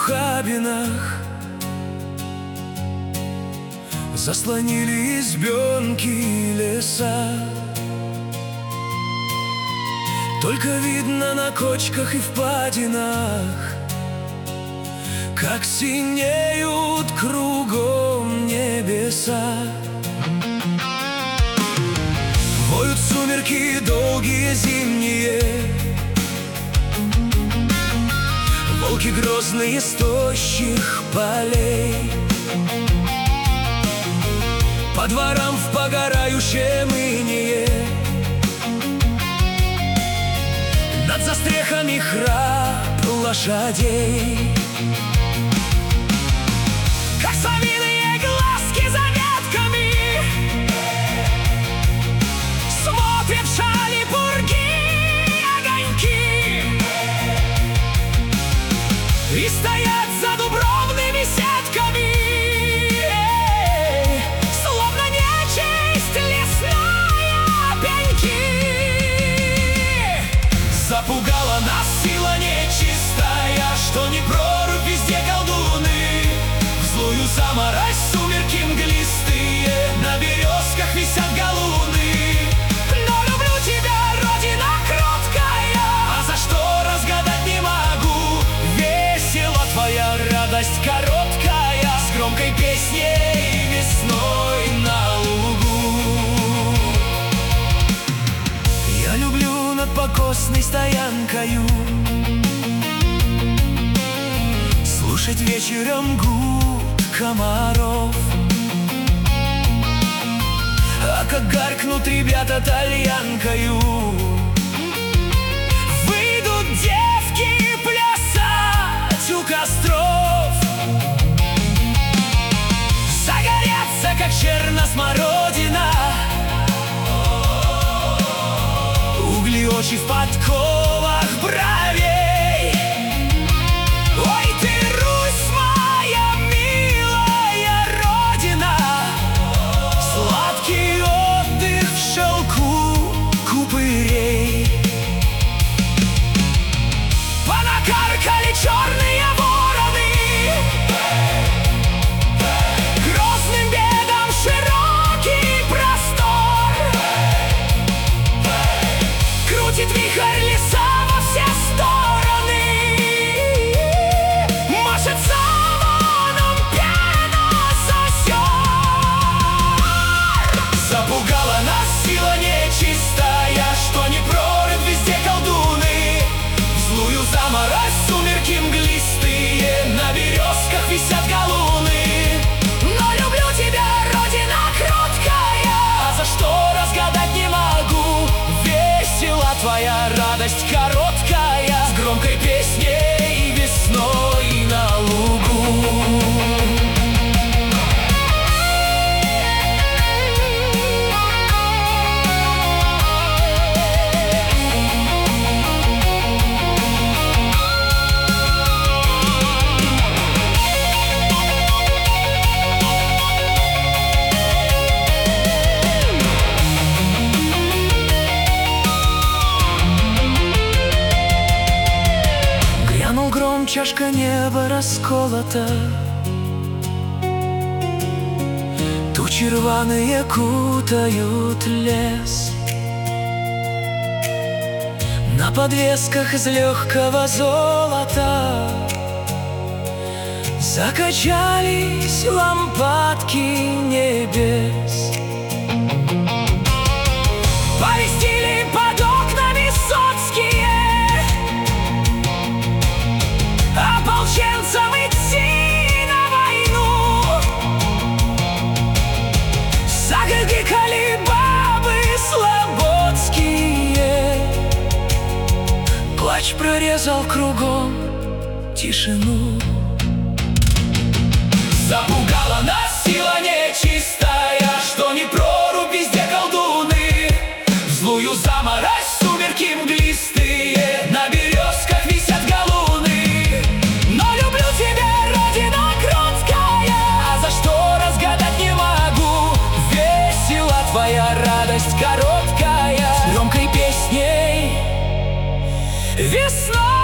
ухабинах заслонили избенки и леса. Только видно на кочках и впадинах, как синеют кругом небеса. Воют сумерки долгие зимние, волки грозные с тощих полей. По дворам в погорающем инее над застрехами храп лошадей. Как совиные глазки за ветками смотрят в шали пурги огоньки и стоят за дубровными сетками, словно нечисть лесная пеньки. Запугала нас сила нечистая, что не прорубь, везде колдуны. В злую заморозь сумерки мглистые, на березках висят галуны. Но люблю тебя, Родина кроткая, а за что разгадать не могу. Весела твоя радость короткая, с громкой песней весной на лугу. Я люблю над покосной стоянкою слушать вечером гул комаров. А как гаркнут ребята тальянкою, выйдут девки плясать у костров. Загорятся, как черносмородина, угли очи в подковах бровей. Ой, ты, Русь моя милая Родина, сладкий отдых в шелку купырей. Понакаркали черные вороны, грозным бедом широкий простор. Крутит вихрь леса во все стороны, машет самоном пена с озер. Запугала нас сила нечистая, что не прорубь, везде колдуны. В злую заморозь сумерки мглистые, на березках висят галуны. Но люблю тебя, Родина кроткая, а за что разгадать не могу. Весела твоя радость короткая, с громкой песней весной на лугу. Грянул гром, чашка неба расколота, тучи рваные кутают лес. На подвесках из легкого золота закачались лампадки небес. Повестили под окнами соцкие ополченцам идти на войну. Загогикали бабы слободские, плач прорезал кругом тишину. Запугала нас сила нечистая, что не прорубь, везде колдуны. В злую заморозь сумерки мглистые, на березках висят галуны. Но люблю тебя, Родина кроткая, а за что разгадать не могу. Весела твоя радость короткая, с громкой песней весной.